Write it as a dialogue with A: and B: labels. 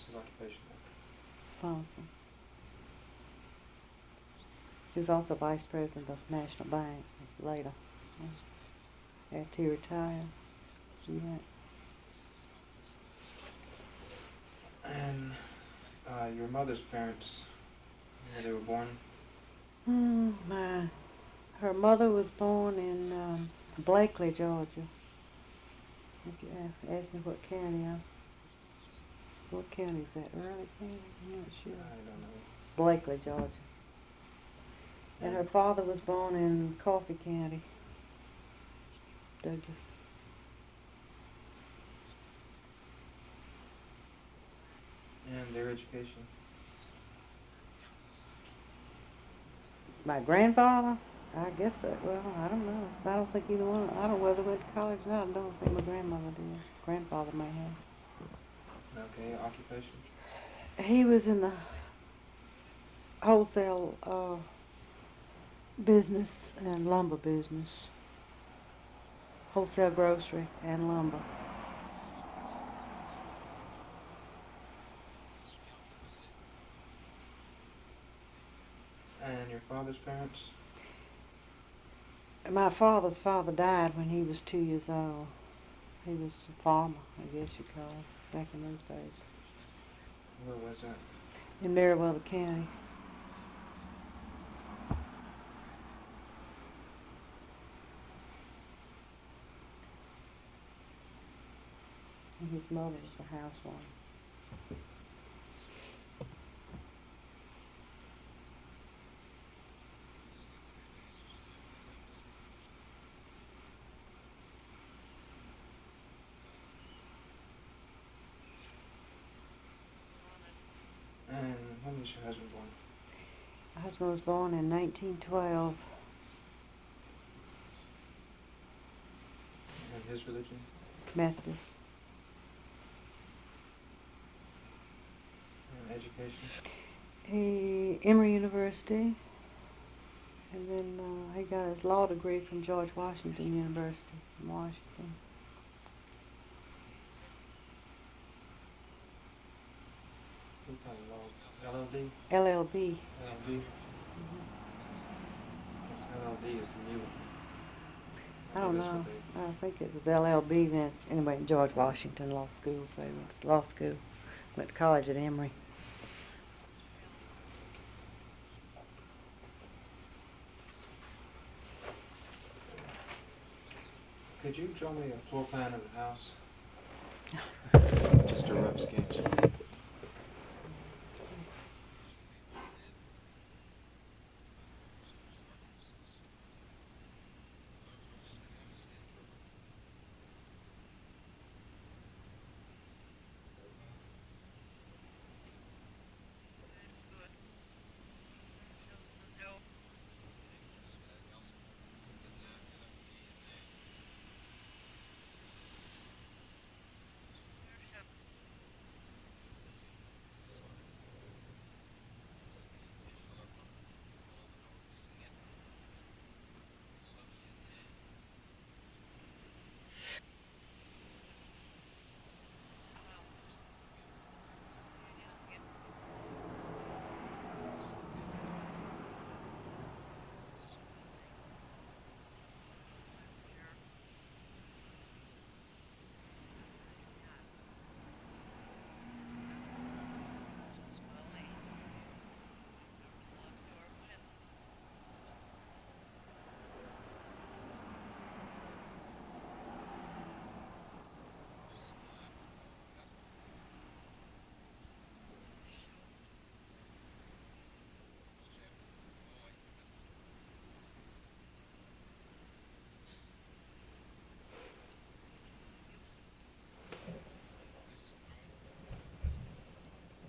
A: his occupation?
B: Sponsor. He was also vice president of National Bank later, after he retired. Yeah.
A: And your mother's parents, where they were born?
B: Her mother was born in Blakely, Georgia. If you ask me what county, what county is that? Early County? I'm not sure.
A: I don't know.
B: It's Blakely, Georgia. And her father was born in Coffee County, Douglas.
A: And their education?
B: My grandfather? I guess that, well, I don't know. I don't think either one, I don't know whether they went to college or not. I don't think my grandmother did. Grandfather may have.
A: Okay, occupation?
B: He was in the wholesale business and lumber business. Wholesale grocery and lumber.
A: And your father's parents?
B: My father's father died when he was 2 years old. He was a farmer, I guess you'd call it, back in those days.
A: Where was that?
B: In Meriwether County. And his mother was a housewife.
A: And when was your husband born?
B: My husband was born in 1912.
A: And his religion?
B: Methodist.
A: And education?
B: Emory University. And then he got his law degree from George Washington University in Washington.
A: What kind of law? LLD?
B: LLB.
A: LLD?
B: Mm-hmm.
A: LLD is the new one.
B: I don't know. I think it was LLB then. Anyway, George Washington Law School, so he went to law school. Went to college at Emory.
A: Could you draw me a floor plan of the house? Just a rough sketch.